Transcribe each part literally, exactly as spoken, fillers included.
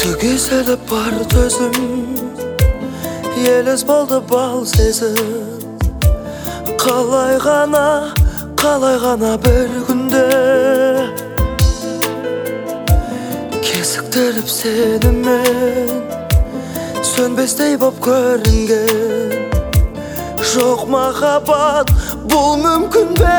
Түгеселіп бар төзім, елес болды бал сезім. Қалай ғана, қалай ғана бір күнде кесіктіріп сенімен сөнбестей боп көрінген. Жоқ махаббат, бұл мүмкін бе?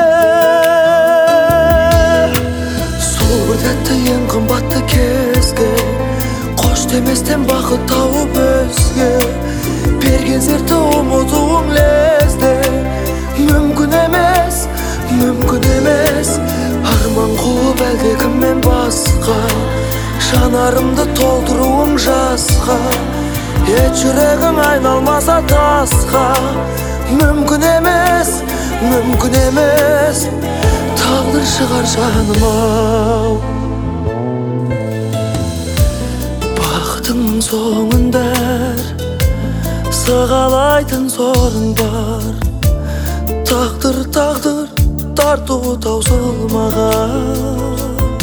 Сол бір тәтті ең қымбатты кезге қош деместен бақыт тауып өзге берген сертті ұмытуым лезде. Мүмкін емес, мүмкін емес, арман қуып әлдекіммен басқа жанарымды толтыруым жасқа. Ет жүрегің айналмаса тасқа. Мүмкін емес, мүмкін емес, тағдыр шығар жаным ау. Бақытыңның соңында сығалайтын сорың бар. Тағдыр, тағдыр, тартуы таусылмаған.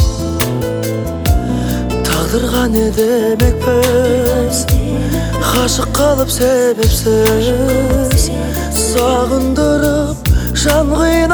Тағдырға не демекпіз, ғашық қалып себепсіз, сағындырып жан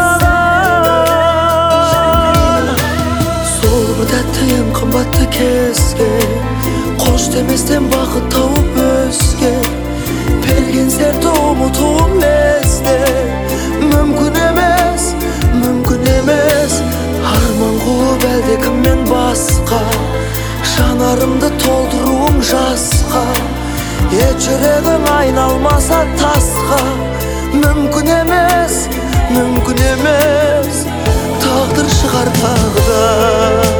қинаған. Сол бір тәтті ең қымбатты кезге қош деместен бақыт тауып өзге берген сертті ұмытуым лезде. Мүмкін емес, мүмкін емес, арман қуып әлдекіммен басқа жанарымды толтыруым жасқа. Ет жүрегің айналмаса тасқа. Мүмкін емес, мүмкін емес, тағдыр шығар тағдыр.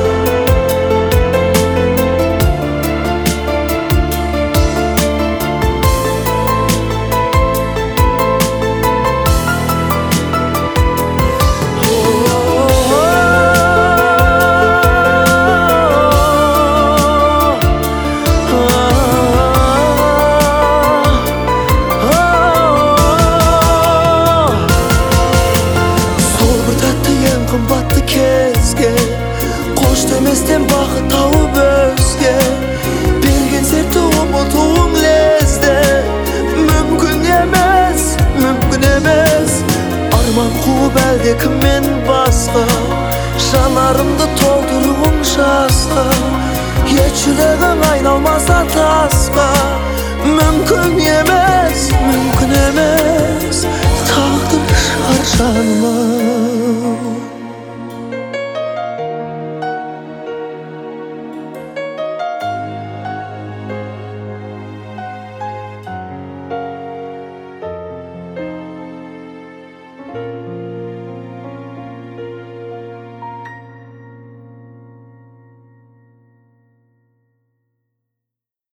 Қымбатты кезге қош деместен бақыт тауып өзге берген сертті ұмытуым лезде. Мүмкін емес, мүмкін емес, арман қуып әлдекіммен басқа жанарымды толтыруым жасқа. Ет жүрегің айналмаса тасқа. Мүмкін емес, мүмкін емес.